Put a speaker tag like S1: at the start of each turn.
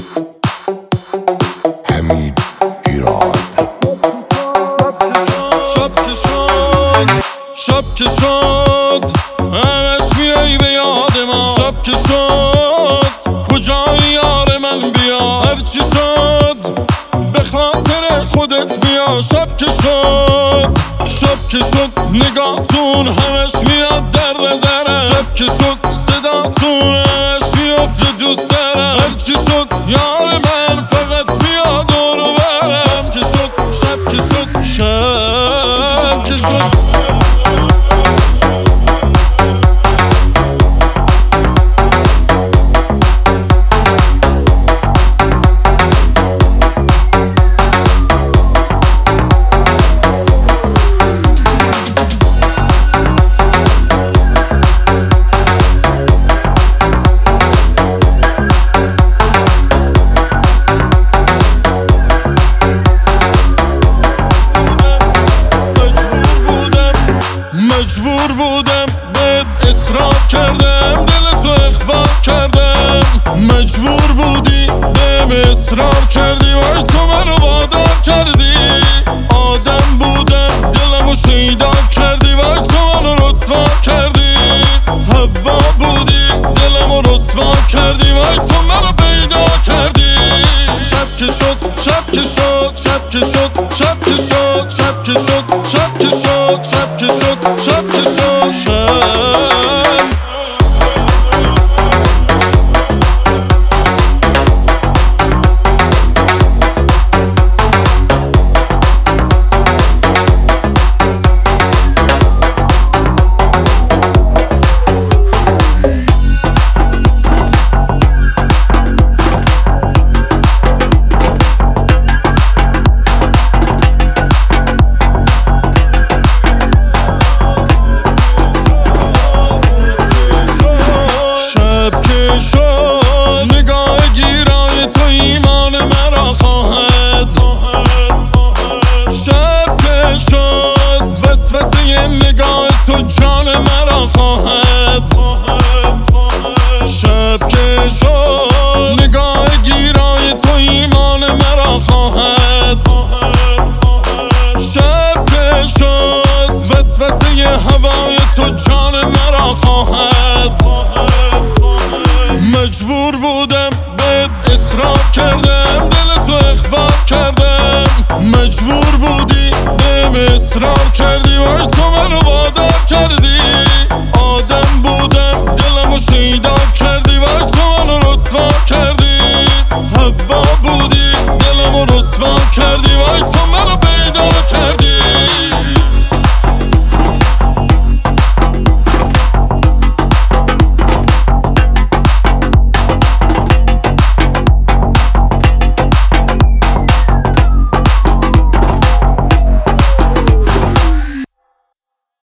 S1: حمید ایران.
S2: شب که شد همش میای به یاد ما. شب که شد کجای یار من بیا. هرچی شد به خاطر خودت بیا. شب که شد نگاهتون همش میاد در نظرم. شب که شد صداتون همش میافته دوست دارم. هرچی شد یار من فقط بیا دور و برم. شب که شد مجبور بودم بهت اصرار کردم، دلتو اخفا کردم. مجبور بودی بهم اصرار کردی، وای تو منو وادار کردی. آدم بودم دلمو شیدا کردی، وای تو منو رسوا کردی. هوا بودی دلمو رسوا کردی، وای تو منو پیدا کردی. شب که شد شب که شد شب که شد شب که شد شب که شد شب که شد شب که شد شب که شد نگاه گیرای تو ایمان مرا خواهد. شب که شد وسوسه نگاه تو جان مرا خواهد. شب که شد نگاه گیرای تو ایمان مرا خواهد. شب که شد وسوسه هوای تو جان مرا خواهد. مجبور بودم بهت اصرار کردم، دلتو اخفا کردم. مجبور بودی بهم اصرار کردی، وای تو منو وادار کردی.